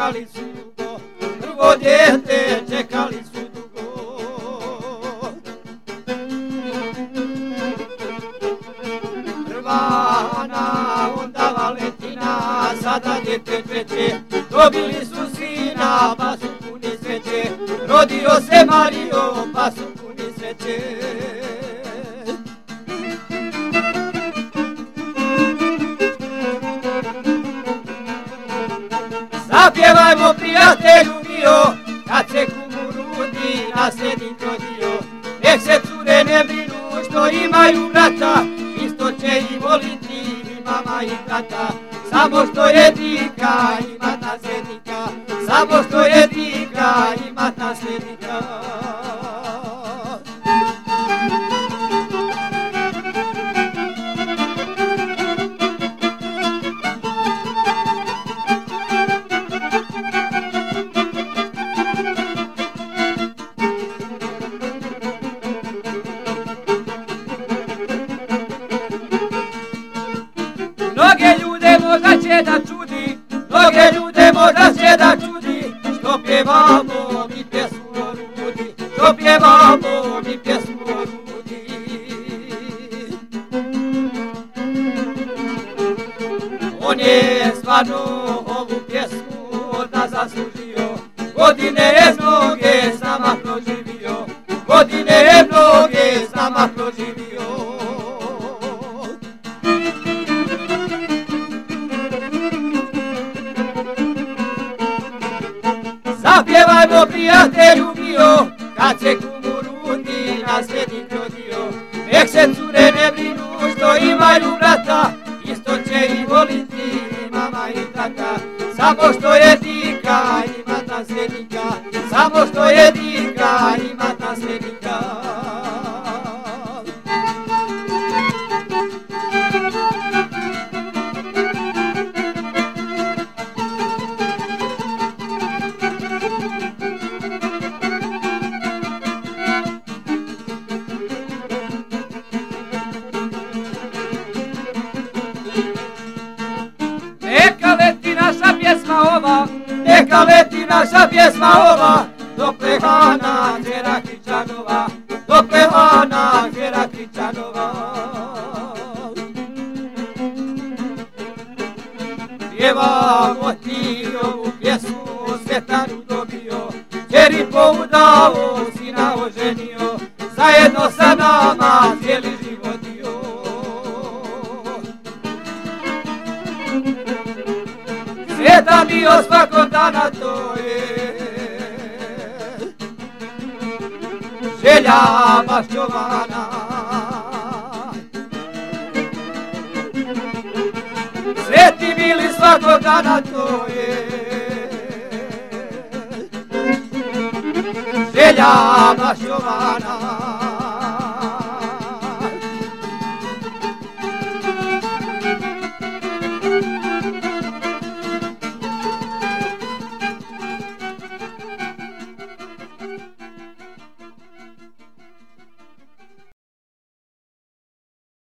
čekali su dugo, drugo dijete čekali su dugo. Prvana, onda Valentina, sada dijete treće, dobili su sina, pa su puni sreće, rodio se Mario, pa su puni sreće. Zapjevajmo prijatelju mio, kad se kumurudi nasljednik rodio. Nek se cure ne brinu što imaju brata, isto će i voliti i mama i tata. Samo što je dika ima nasljednika, samo što je dika ima nasljednika. Mnoge ljude možda će da čudi, mnoge ljude možda će da čudi, što pjevamo mi pjesmu o Rudi, što pjevamo mi pjesmu o Rudi. On je stvarno ovu pjesmu od nas zaslužio, godine je mnoge s nama proživio, godine je mnoge s nama proživio. Zapjevajmo prijatelju mio, kad se kumurudi nasljednik rodio. Nek se cure ne brinu što imaju brata, isto će i voliti i mama i tata. Samo što je dika ima nasljednika, samo što je dika ima nasljednika. Neka leti naša pjesma ova, dok Lehana Hera Kričanova, dok Lehana Hera Kričanova. Pjevamo ti ovu pjesmu, Svetaru dobio, Ćeri poudao, sina oženio, zajedno sa nama cijeli život dio. Sretan bio svakog dana, to je želja baš Jovana. Sretni bili svakog dana, to je želja baš Jovana.